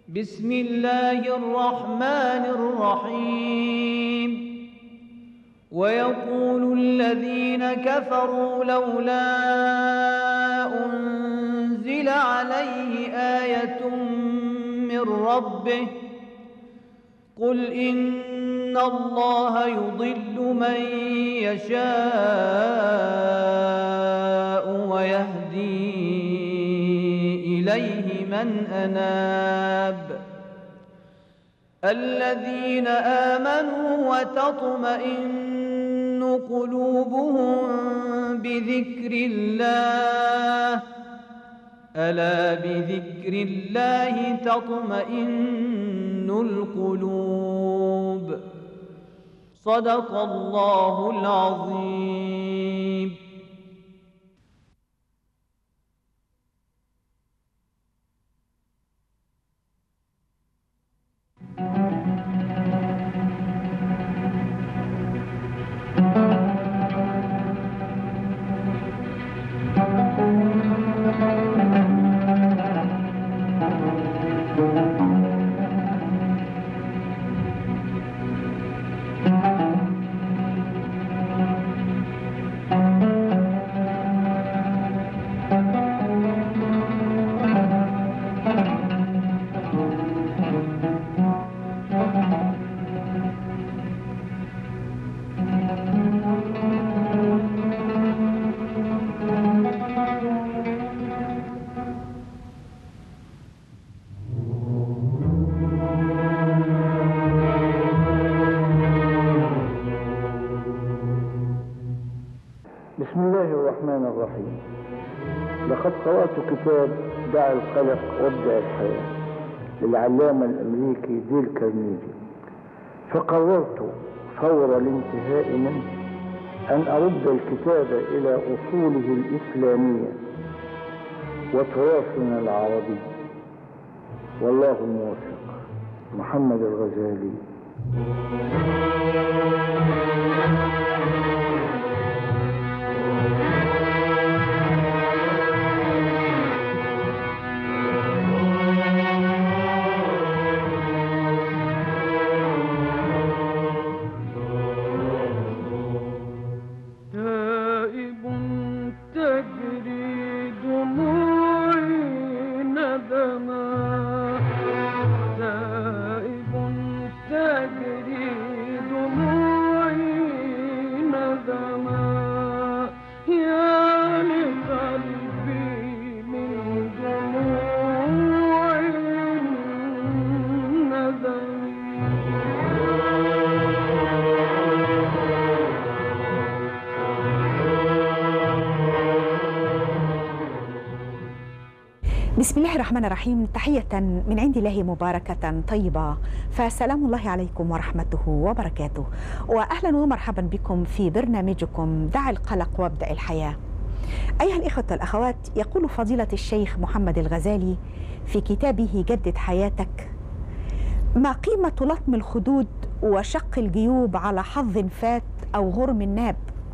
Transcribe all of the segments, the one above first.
بسم الله الرحمن الرحيم. ويقول الذين كفروا لولا أنزل عليه آية من ربه قل إن الله يضل من يشاء ويهدي إليه من أناب الذين آمنوا وتطمئن قلوبهم بذكر الله ألا بذكر الله تطمئن القلوب. صدق الله العظيم. بسم الله الرحمن الرحيم. لقد قرأت كتاب دع القلق وابدأ الحياة للعلامة الأمريكي ديل كارنيجي، فقررت فور الانتهاء منه أن أرد الكتاب إلى أصوله الإسلامية وتراثنا العربي، والله الموفق. محمد الغزالي. بسم الله الرحمن الرحيم. تحية من عند الله مباركة طيبة، فسلام الله عليكم ورحمته وبركاته، وأهلا ومرحبا بكم في برنامجكم دع القلق وابدأ الحياة. أيها الإخوة والأخوات، يقول فضيلة الشيخ محمد الغزالي في كتابه جدد حياتك: ما قيمة لطم الخدود وشق الجيوب على حظ فات أو غرم ناب؟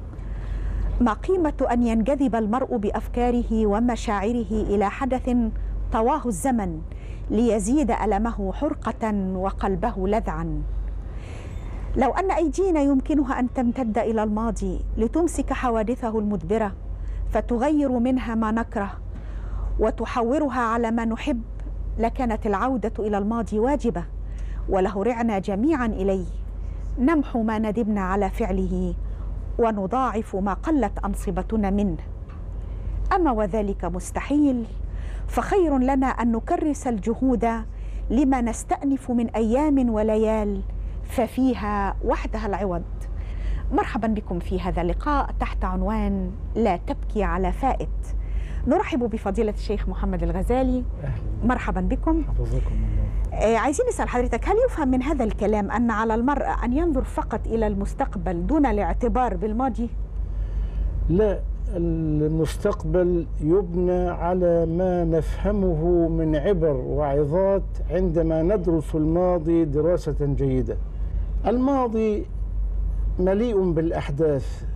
ما قيمة أن ينجذب المرء بأفكاره ومشاعره إلى حدث طواه الزمن ليزيد ألمه حرقة وقلبه لذعا؟ لو أن أيدينا يمكنها أن تمتد إلى الماضي لتمسك حوادثه المدبرة فتغير منها ما نكره وتحورها على ما نحب، لكانت العودة إلى الماضي واجبة، وله رعنا جميعا إليه، نمحو ما ندمنا على فعله ونضاعف ما قلت أنصبتنا منه. أما وذلك مستحيل، فخير لنا أن نكرس الجهود لما نستأنف من أيام وليال ففيها وحدها العوض. مرحبا بكم في هذا اللقاء تحت عنوان لا تبكي على فائت. نرحب بفضيلة الشيخ محمد الغزالي. مرحبا بكم. حفظكم الله. عايزين نسأل حضرتك، هل يفهم من هذا الكلام أن على المرء أن ينظر فقط إلى المستقبل دون الاعتبار بالماضي؟ لا، المستقبل يبنى على ما نفهمه من عبر وعظات عندما ندرس الماضي دراسة جيدة. الماضي مليء بالأحداث،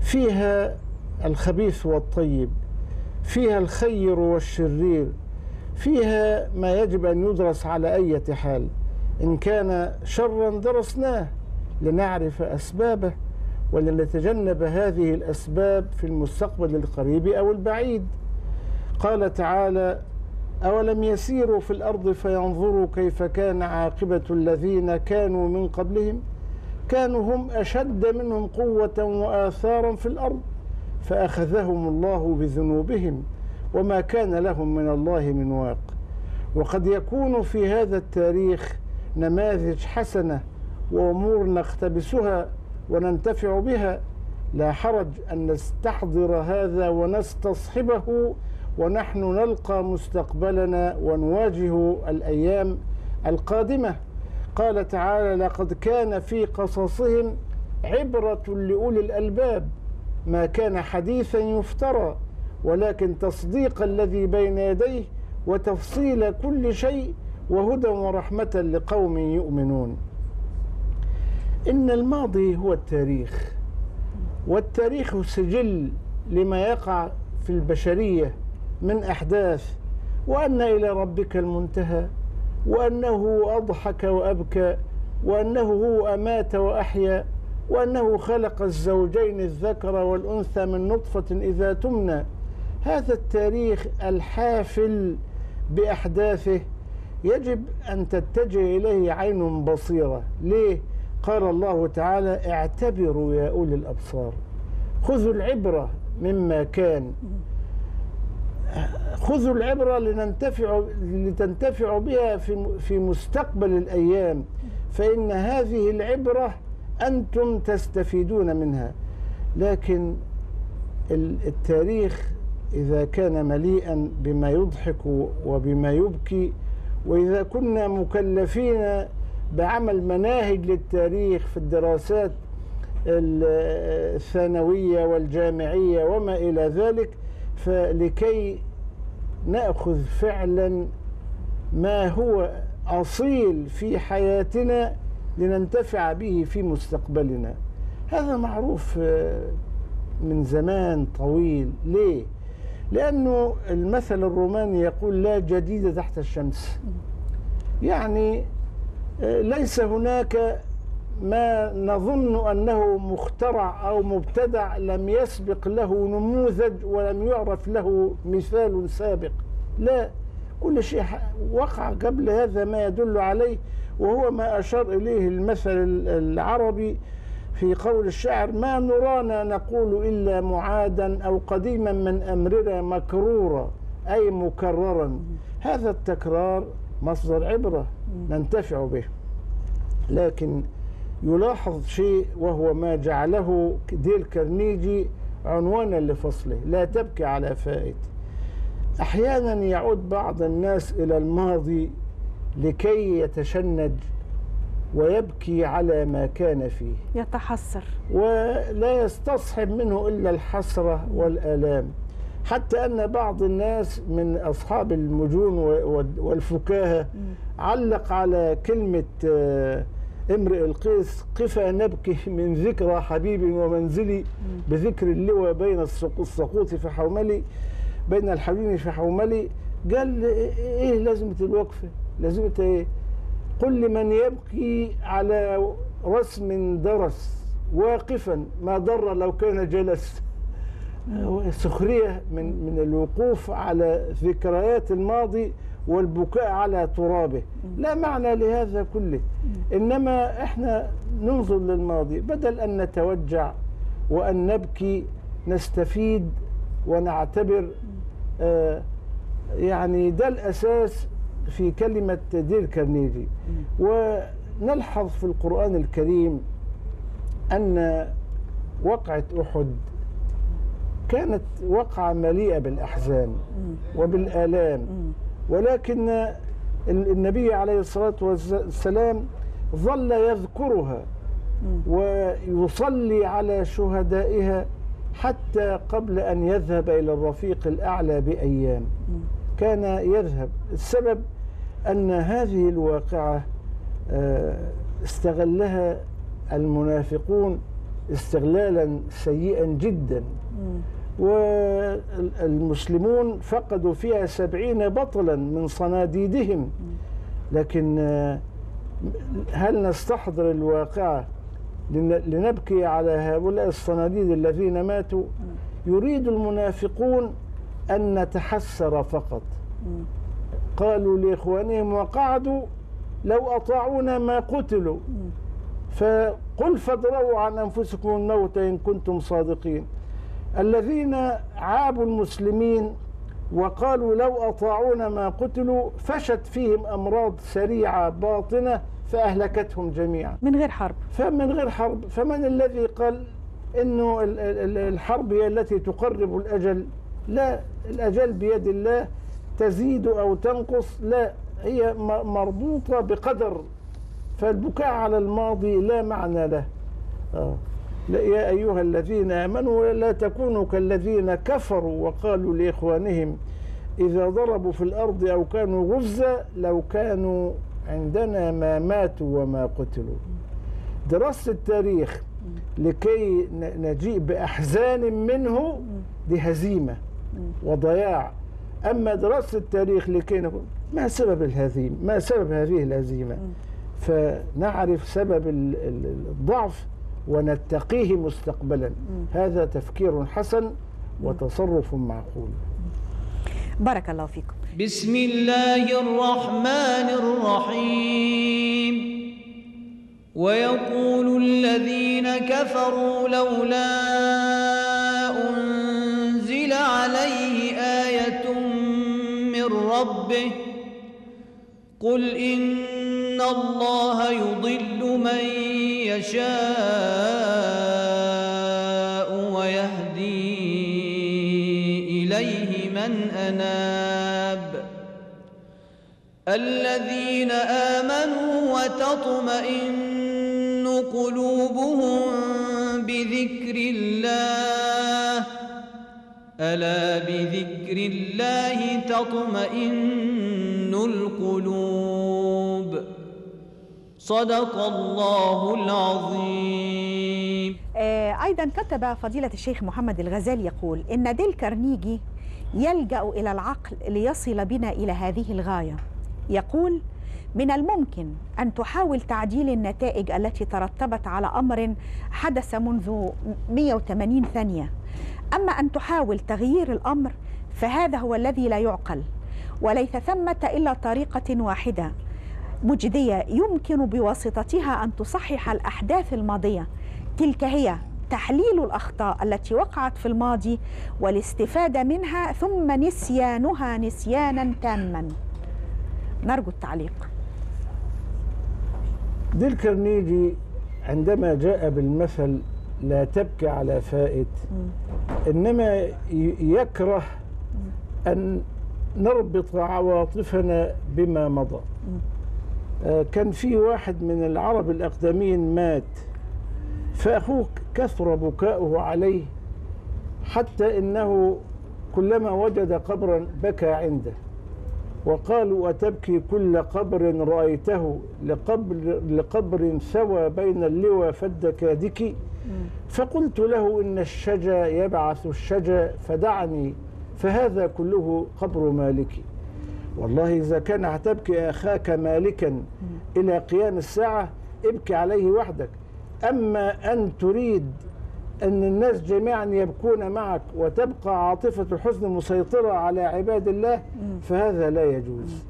فيها الخبيث والطيب، فيها الخير والشرير، فيها ما يجب أن يدرس على أي حال. إن كان شرا درسناه لنعرف أسبابه ولنتجنب هذه الأسباب في المستقبل القريب أو البعيد. قال تعالى: أولم يسيروا في الأرض فينظروا كيف كان عاقبة الذين كانوا من قبلهم كانوا هم أشد منهم قوة وآثارا في الأرض فأخذهم الله بذنوبهم وما كان لهم من الله من واق. وقد يكون في هذا التاريخ نماذج حسنة وأمور نقتبسها وننتفع بها، لا حرج أن نستحضر هذا ونستصحبه ونحن نلقى مستقبلنا ونواجه الأيام القادمة. قال تعالى: لقد كان في قصصهم عبرة لأولي الألباب ما كان حديثا يفترى ولكن تصديق الذي بين يديه وتفصيل كل شيء وهدى ورحمة لقوم يؤمنون. إن الماضي هو التاريخ، والتاريخ سجل لما يقع في البشرية من أحداث، وأن إلى ربك المنتهى، وأنه أضحك وأبكى، وأنه هو أمات وأحيا، وأنه خلق الزوجين الذكر والأنثى من نطفة إذا تمنى. هذا التاريخ الحافل بأحداثه يجب أن تتجه إليه عين بصيرة. ليه؟ قال الله تعالى: اعتبروا يا أولي الأبصار، خذوا العبرة مما كان، خذوا العبرة لتنتفعوا بها في مستقبل الأيام، فإن هذه العبرة أنتم تستفيدون منها. لكن التاريخ إذا كان مليئا بما يضحك وبما يبكي، وإذا كنا مكلفين بعمل مناهج للتاريخ في الدراسات الثانوية والجامعية وما إلى ذلك، فلكي نأخذ فعلا ما هو أصيل في حياتنا لننتفع به في مستقبلنا. هذا معروف من زمان طويل. ليه؟ لأنه المثل الروماني يقول: لا جديد تحت الشمس. يعني ليس هناك ما نظن أنه مخترع أو مبتدع لم يسبق له نموذج ولم يعرف له مثال سابق. لا، كل شيء وقع قبل هذا ما يدل عليه، وهو ما أشار إليه المثل العربي في قول الشاعر: ما نرانا نقول إلا معادا أو قديما من أمرنا مكرورا، أي مكررا. هذا التكرار مصدر عبرة ننتفع به. لكن يلاحظ شيء، وهو ما جعله ديل كارنيجي عنوانا لفصله: لا تبكي على فائت. أحيانا يعود بعض الناس إلى الماضي لكي يتشنج ويبكي على ما كان فيه، يتحسر ولا يستصحب منه إلا الحسرة والآلام. حتى أن بعض الناس من أصحاب المجون والفكاهة علق على كلمة امرئ القيس: قفا نبكي من ذكرى حبيب ومنزلي بذكر اللوى بين السقوط في حوملي، بين الحبيب في حوملي. قال: إيه لازمة الوقفة؟ لازمة إيه؟ قل لمن يبكي على رسم درس واقفا ما ضر لو كان جلس. سخرية من الوقوف على ذكريات الماضي والبكاء على ترابه. لا معنى لهذا كله. إنما إحنا ننظر للماضي بدل أن نتوجع وأن نبكي، نستفيد ونعتبر. يعني ده الأساس في كلمة ديل كارنيجي. ونلحظ في القرآن الكريم أن وقعة أحد كانت وقعة مليئة بالأحزان وبالآلام، ولكن النبي عليه الصلاة والسلام ظل يذكرها ويصلي على شهدائها حتى قبل أن يذهب إلى الرفيق الأعلى بأيام. كان يذهب. السبب أن هذه الواقعة استغلها المنافقون استغلالا سيئا جدا، والمسلمون فقدوا فيها 70 بطلا من صناديدهم. لكن هل نستحضر الواقعة لنبكي على هؤلاء الصناديد الذين ماتوا؟ يريد المنافقون أن نتحسر فقط. قالوا لإخوانهم وقعدوا لو أطاعونا ما قتلوا، فقل فادروا عن أنفسكم الموت إن كنتم صادقين. الذين عابوا المسلمين وقالوا لو أطاعونا ما قتلوا فشت فيهم أمراض سريعة باطنة فأهلكتهم جميعا من غير حرب. فمن غير حرب. فمن الذي قال إنه الحرب هي التي تقرب الأجل؟ لا، الأجل بيد الله، تزيد أو تنقص، لا، هي مربوطة بقدر. فالبكاء على الماضي لا معنى له. لا يا أيها الذين آمنوا لا تكونوا كالذين كفروا وقالوا لإخوانهم إذا ضربوا في الأرض أو كانوا غزا لو كانوا عندنا ما ماتوا وما قتلوا. دراسة التاريخ لكي نجيء بأحزان منه دي هزيمة وضياع. أما دراسة التاريخ لكي نقول ما سبب الهزيمة، ما سبب هذه الهزيمة، فنعرف سبب الضعف ونتقيه مستقبلا. هذا تفكير حسن وتصرف معقول. بارك الله فيكم. بسم الله الرحمن الرحيم. ويقول الذين كفروا لولا أنزل عليه آية من ربه قل إن الله يضل من يشاء ويهدي إليه من أناب الذين آمنوا وتطمئن قلوبهم بذكر الله ألا بذكر الله تطمئن القلوب. صدق الله العظيم. أيضا كتب فضيلة الشيخ محمد الغزالي يقول إن ديل كارنيجي يلجأ إلى العقل ليصل بنا إلى هذه الغاية. يقول من الممكن أن تحاول تعديل النتائج التي ترتبت على أمر حدث منذ 180 ثانية، أما أن تحاول تغيير الأمر فهذا هو الذي لا يعقل، وليس ثمة إلا طريقة واحدة مجدية يمكن بواسطتها أن تصحح الأحداث الماضية، تلك هي تحليل الأخطاء التي وقعت في الماضي والاستفادة منها ثم نسيانها نسيانا تاما. نرجو التعليق. ديل كارنيجي عندما جاء بالمثل لا تبكي على فائت إنما يكره أن نربط عواطفنا بما مضى. كان في واحد من العرب الأقدمين مات، فأخوه كثر بكاؤه عليه حتى إنه كلما وجد قبرا بكى عنده، وقالوا أتبكي كل قبر رأيته لقبر سوى بين اللوى فالدكادك. فقلت له إن الشجا يبعث الشجا فدعني فهذا كله قبر مالكي. والله إذا كان هتبكي أخاك مالكا إلى قيام الساعة ابكي عليه وحدك، أما أن تريد أن الناس جميعا يبكون معك وتبقى عاطفة الحزن مسيطرة على عباد الله فهذا لا يجوز.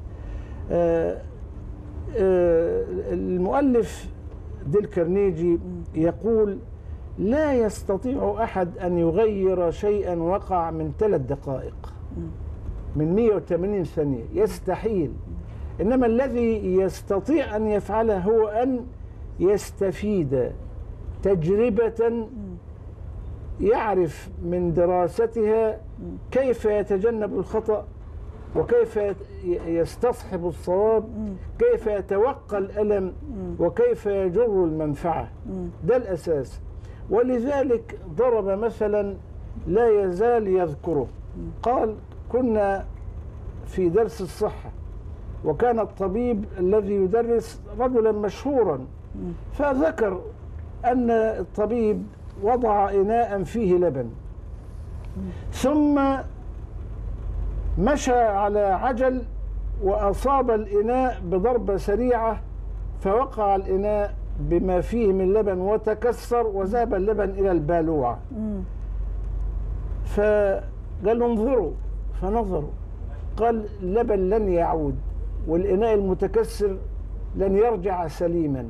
المؤلف ديل كارنيجي يقول لا يستطيع أحد أن يغير شيئا وقع من 3 دقائق من 180 ثانية، يستحيل. إنما الذي يستطيع أن يفعله هو أن يستفيد تجربة يعرف من دراستها كيف يتجنب الخطأ وكيف يستصحب الصواب، كيف يتوقى الألم وكيف يجر المنفعة. ده الأساس. ولذلك ضرب مثلا لا يزال يذكره. قال كنا في درس الصحة وكان الطبيب الذي يدرس رجلا مشهورا، فذكر أن الطبيب وضع إناء فيه لبن ثم مشى على عجل وأصاب الإناء بضربة سريعة، فوقع الإناء بما فيه من لبن وتكسر وذهب اللبن إلى البالوعة. فقال انظروا، فنظروا، قال اللبن لن يعود والإناء المتكسر لن يرجع سليما.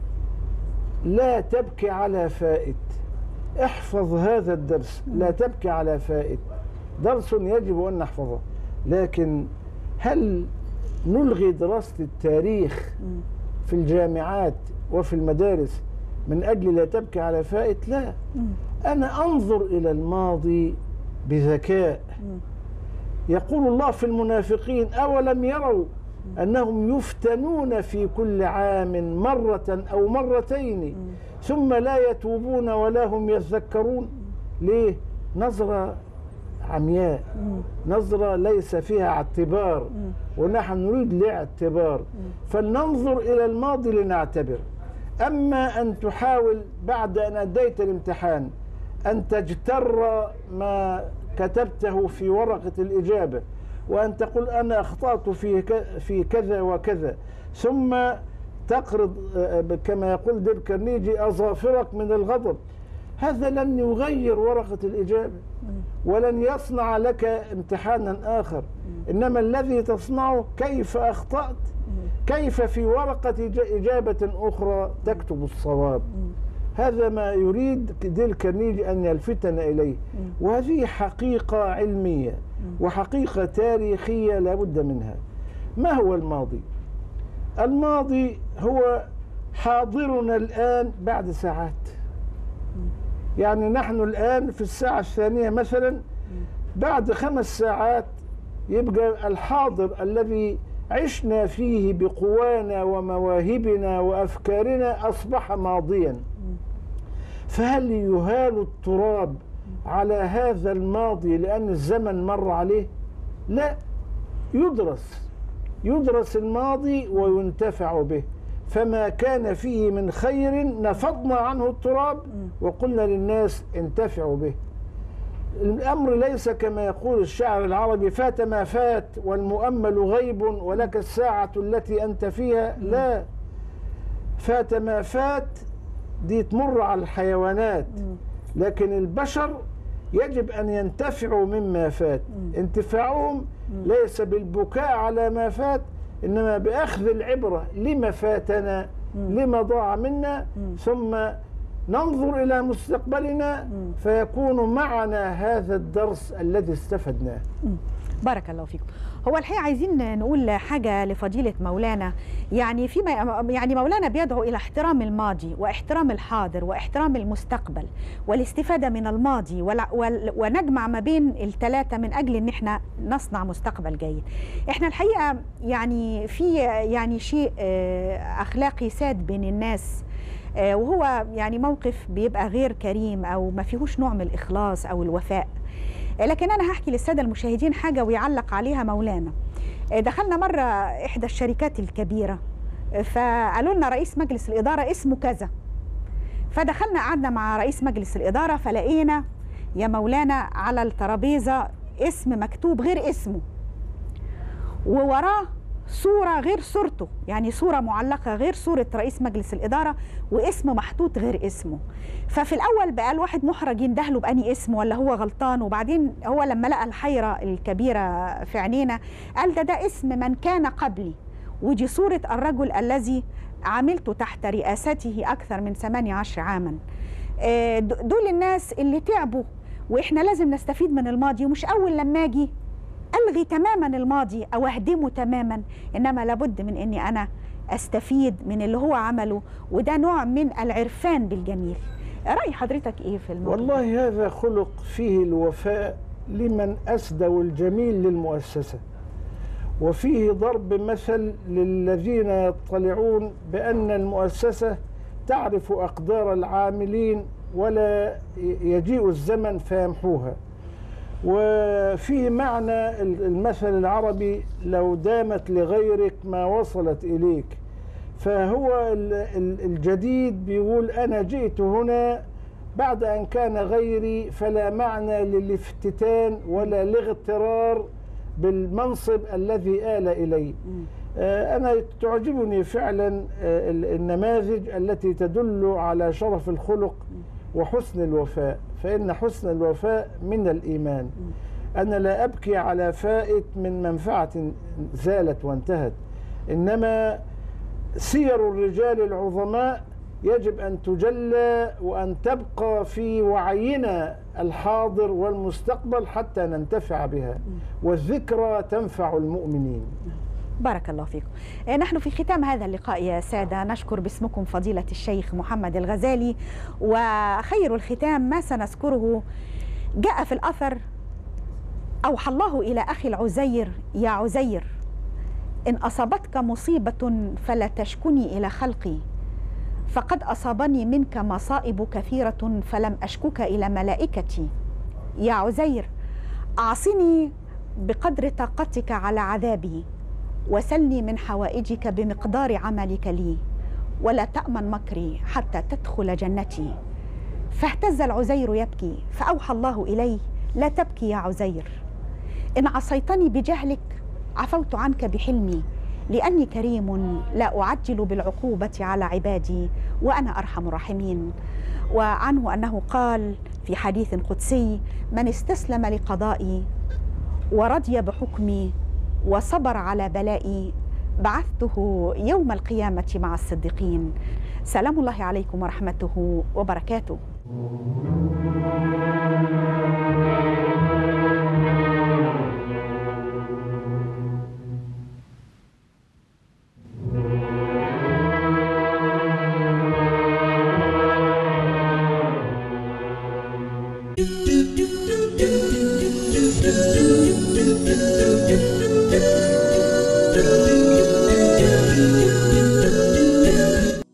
لا تبكي على فائت، احفظ هذا الدرس، لا تبكي على فائت، درس يجب أن نحفظه. لكن هل نلغي دراسة التاريخ في الجامعات وفي المدارس من أجل لا تبكي على فائت؟ لا، أنا أنظر إلى الماضي بذكاء. يقول الله في المنافقين: أولم يروا أنهم يفتنون في كل عام مرة أو مرتين ثم لا يتوبون ولا هم يذكرون. ليه؟ نظرة عمياء، نظرة ليس فيها اعتبار، ونحن نريد الاعتبار، فلننظر إلى الماضي لنعتبر. أما أن تحاول بعد أن أديت الامتحان أن تجتر ما كتبته في ورقة الإجابة وأن تقول أنا أخطأت في كذا وكذا، ثم تقرض كما يقول ديل كارنيجي أظافرك من الغضب، هذا لن يغير ورقة الإجابة ولن يصنع لك امتحانا آخر. إنما الذي تصنعه كيف أخطأت، كيف في ورقة إجابة أخرى تكتب الصواب. هذا ما يريد ديل كارنيجي أن يلفتنا إليه، وهذه حقيقة علمية وحقيقة تاريخية لا بد منها. ما هو الماضي؟ الماضي هو حاضرنا الآن بعد ساعات. يعني نحن الآن في الساعة الثانية مثلا، بعد 5 ساعات يبقى الحاضر الذي عشنا فيه بقوانا ومواهبنا وأفكارنا أصبح ماضيا. فهل يهال التراب على هذا الماضي لأن الزمن مر عليه؟ لا، يدرس الماضي وينتفع به، فما كان فيه من خير نفضنا عنه التراب وقلنا للناس انتفعوا به. الأمر ليس كما يقول الشاعر العربي: فات ما فات والمؤمل غيب ولك الساعة التي أنت فيها. لا، فات ما فات دي تمر على الحيوانات، لكن البشر يجب أن ينتفعوا مما فات. انتفاعهم ليس بالبكاء على ما فات، إنما بأخذ العبرة لما فاتنا، لما ضاع منا، ثم ننظر إلى مستقبلنا فيكون معنا هذا الدرس الذي استفدناه. بارك الله فيكم. هو الحقيقة عايزين نقول حاجة لفضيلة مولانا، يعني يعني مولانا بيدعو إلى احترام الماضي واحترام الحاضر واحترام المستقبل والاستفادة من الماضي ونجمع ما بين الثلاثة من أجل إن احنا نصنع مستقبل جيد. احنا الحقيقة يعني في شيء أخلاقي ساد بين الناس، وهو يعني موقف بيبقى غير كريم أو ما فيهوش نوع من الإخلاص أو الوفاء. لكن أنا هحكي للسادة المشاهدين حاجة ويعلق عليها مولانا. دخلنا مرة إحدى الشركات الكبيرة، فقالوا لنا رئيس مجلس الإدارة اسمه كذا، فدخلنا قعدنا مع رئيس مجلس الإدارة فلقينا يا مولانا على الترابيزة اسم مكتوب غير اسمه، ووراه صورة غير صورته، يعني صورة معلقة غير صورة رئيس مجلس الإدارة واسم محطوط غير اسمه. ففي الأول بقى الواحد محرج يندهله بأني اسم ولا هو غلطان، وبعدين هو لما لقى الحيرة الكبيرة في عينينا قال ده اسم من كان قبلي، ودي صورة الرجل الذي عملت تحت رئاسته أكثر من 18 عاما. دول الناس اللي تعبوا، وإحنا لازم نستفيد من الماضي، ومش أول لما أجي ألغي تماما الماضي أو أهدمه تماما، إنما لابد من أني أنا أستفيد من اللي هو عمله، وده نوع من العرفان بالجميل. رأي حضرتك إيه في الموضوع؟ والله هذا خلق فيه الوفاء لمن أسدوا الجميل للمؤسسة، وفيه ضرب مثل للذين يطلعون بأن المؤسسة تعرف أقدار العاملين ولا يجيء الزمن فيمحوها. وفيه معنى المثل العربي: لو دامت لغيرك ما وصلت إليك. فهو الجديد بيقول أنا جئت هنا بعد أن كان غيري فلا معنى للافتتان ولا الاغترار بالمنصب الذي آل إليه. أنا تعجبني فعلا النماذج التي تدل على شرف الخلق وحسن الوفاء، فإن حسن الوفاء من الإيمان. أنا لا أبكي على فائت من منفعة زالت وانتهت، إنما سير الرجال العظماء يجب أن تجلى وأن تبقى في وعينا الحاضر والمستقبل حتى ننتفع بها، والذكرى تنفع المؤمنين. بارك الله فيكم. نحن في ختام هذا اللقاء يا سادة نشكر باسمكم فضيلة الشيخ محمد الغزالي، وخير الختام ما سنذكره جاء في الأثر: أوحى الله إلى أخي العزير: يا عزير، إن أصابتك مصيبة فلا تشكني إلى خلقي، فقد أصابني منك مصائب كثيرة فلم أشكك إلى ملائكتي. يا عزير، أعصني بقدر طاقتك على عذابي، وسلني من حوائجك بمقدار عملك لي، ولا تأمن مكري حتى تدخل جنتي. فاهتز العزير يبكي، فأوحى الله إليه: لا تبكي يا عزير، إن عصيتني بجهلك عفوت عنك بحلمي، لأني كريم لا أعجل بالعقوبة على عبادي وأنا أرحم الراحمين. وعنه أنه قال في حديث قدسي: من استسلم لقضائي ورضي بحكمي وصبر على بلائي بعثته يوم القيامة مع الصديقين. سلام الله عليكم ورحمته وبركاته. do